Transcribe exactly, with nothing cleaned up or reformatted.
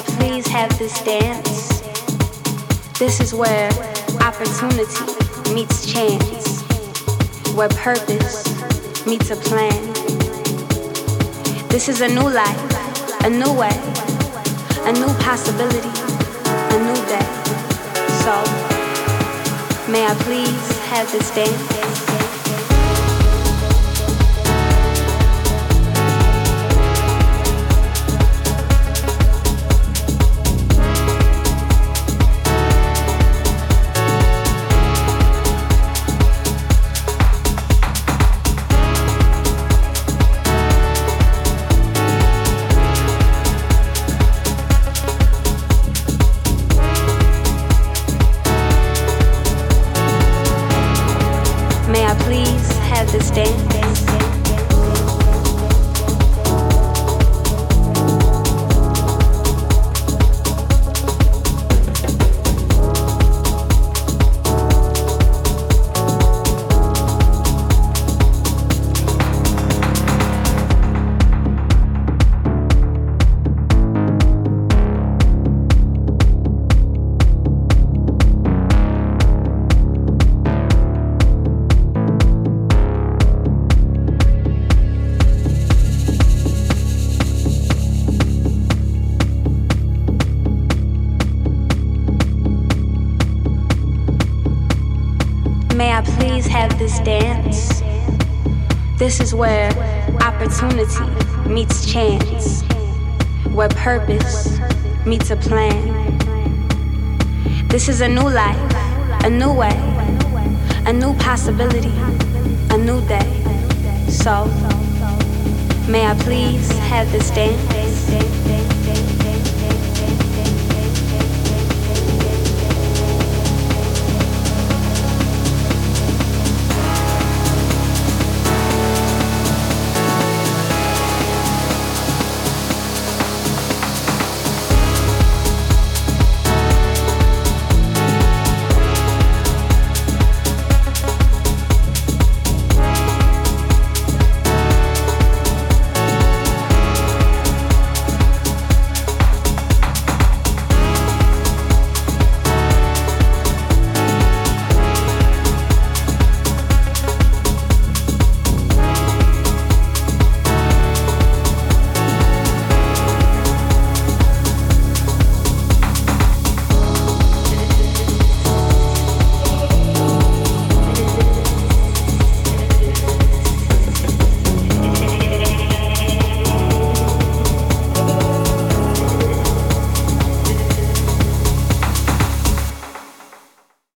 please have this dance? This is where opportunity meets chance, where purpose meets a plan. This is a new life, a new way, a new possibility, a new day. So, may I please have this dance? This dance. May I please have this dance? This is where opportunity meets chance, where purpose meets a plan. This is a new life, a new way, a new possibility, a new day. So, may I please have this dance?